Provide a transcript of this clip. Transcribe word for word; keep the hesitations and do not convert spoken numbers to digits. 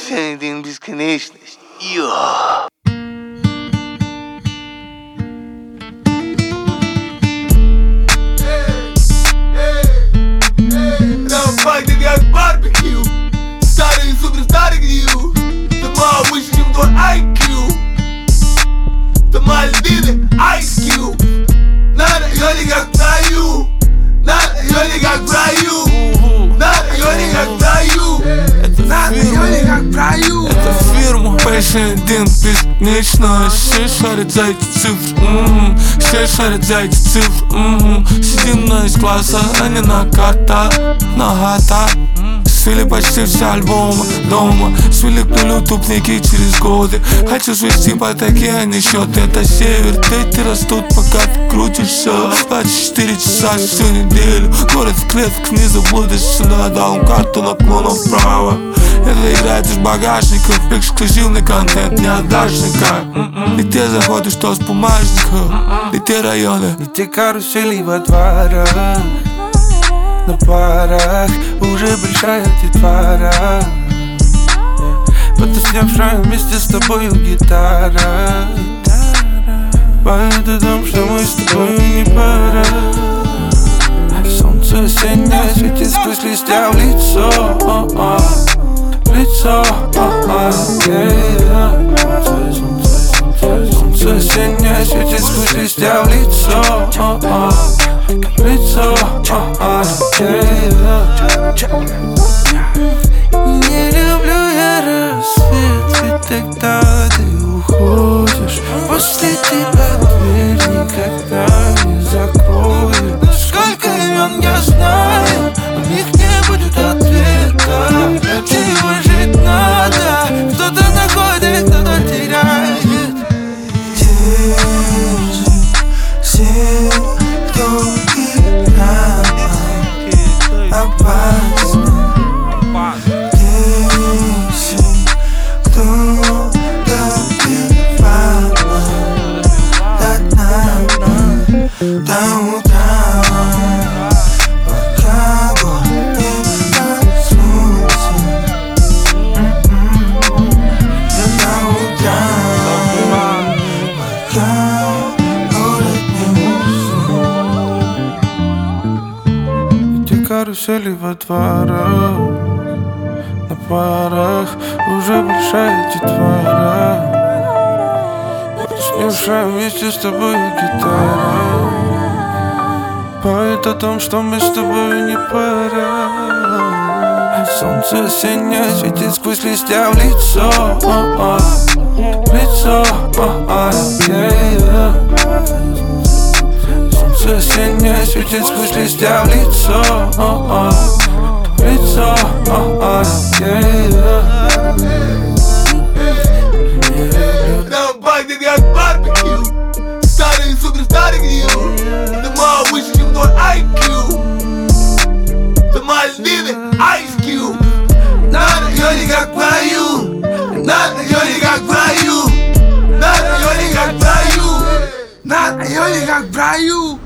Фенедин бесконечность. Йо! Пахнет как барбекю. Старые суперстары гнию. Дома выше, чем твой ай кью. Дома льдины, Ice Cube. На районе как в раю. На районе как в раю. На районе как в раю. На районе как в раю. Это фирма Фенедин бесконечно. Все шарят за эти цифры, м-м. Все шарят за эти цифры, м-м. Сидим на из-класса, а не на карта. Нагата. Свели почти все альбомы дома. Свели к нулю тупники через годы. Хочу свести ипотеки, а не счет. Это север, дети растут, пока ты крутишься. двадцать четыре часа всю неделю. Город в клетках, не заблудишься. Дал карту наклоном вправо. Это играет из багажников. Эксклюзивный контент, не отдашь никак. И ты заходишь, что с бумажника. И те районы, и те карусели во дворах. На парах уже большая детвора. Потусневшая вместе с тобою гитара. Поет о том, что мы с тобою не пара. Солнце осеннее светит сквозь листья в лицо. В лицо. Солнце осеннее светит сквозь листья в лицо. Лицо, не люблю я рассвет, ведь тогда ты уходишь. После тебя дверь никогда не закроют. Сколько имен я знаю, у них не будет ответа. Чего жить надо, кто-то находит, кто-то теряет. Все, кто опасно. Если кто добивал до дна, до утра, пока город не проснулся. До утра, пока город не уснул. Эти карусели во дворах. На парах уже большая детвора. Потусневшая вместе с тобой гитара. Поет о том, что мы с тобой не пара. Солнце осеннее светит сквозь листья в лицо. Лицо. Солнце осеннее светит сквозь листья в лицо. Лицо, Там пахнет как барбекю. Старые суперстары гнию. Дома выше, чем твой ай кью. Дома льдины, Ice Cube. На районе как в раю. На районе как в раю. На районе как в раю. На районе как в раю.